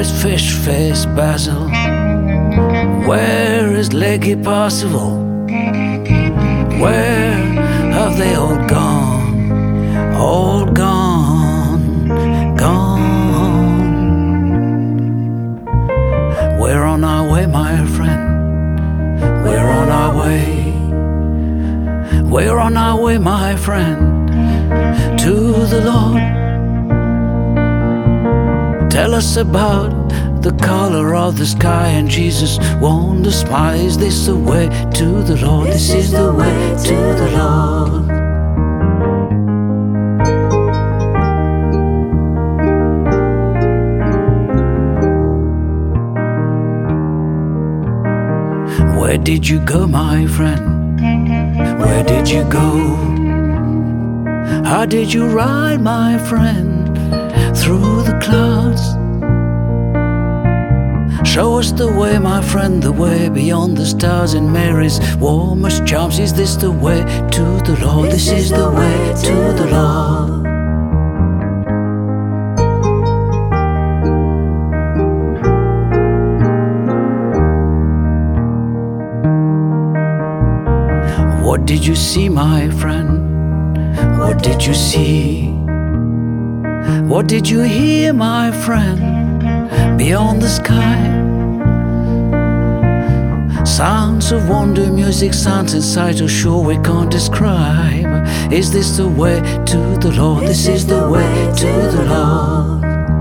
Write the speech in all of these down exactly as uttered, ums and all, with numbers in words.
is Fish Face Basil? Where is Leggy Parsival? Where have they all gone? All gone, gone. We're on our way, my friend. We're on our way. We're on our way, my friend, to the Lord. Tell us about the color of the sky and Jesus won't smile. Is this the way to the Lord? This is the way to the Lord. Where did you go, my friend? Where did you go? How did you ride, my friend, through the clouds? Show us the way, my friend, the way beyond the stars and Mary's warmest charms. Is this the way to the Lord? This is the way to the Lord. What did you see, my friend? What did you see? What did you hear, my friend, beyond the sky? Sounds of wonder, music, sounds inside so sure we can't describe. Is this the way to the Lord? This is the way to the Lord.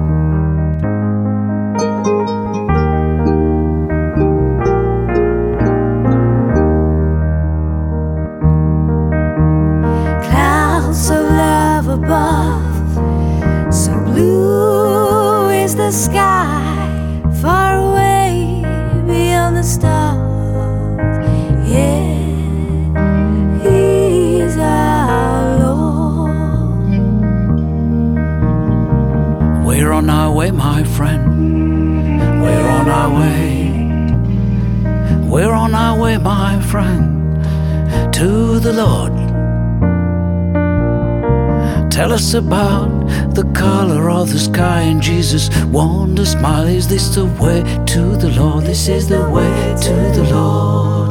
Above, so blue is the sky, far away beyond the stars. Yeah, He's our Lord. We're on our way, my friend. We're on our way. We're on our way, my friend, to the Lord. Tell us about the color of the sky and Jesus won't smile. Is this the way to the Lord? This is the way to the Lord.